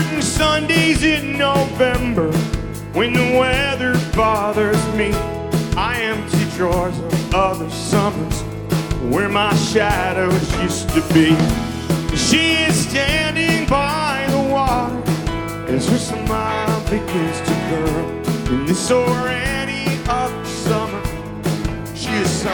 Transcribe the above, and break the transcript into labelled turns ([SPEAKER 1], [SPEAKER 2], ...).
[SPEAKER 1] certain Sundays in November, when the weather bothers me, I empty drawers of other summers where my shadows used to be. She is standing by the water as her smile begins to curl. In this or any other summer, she is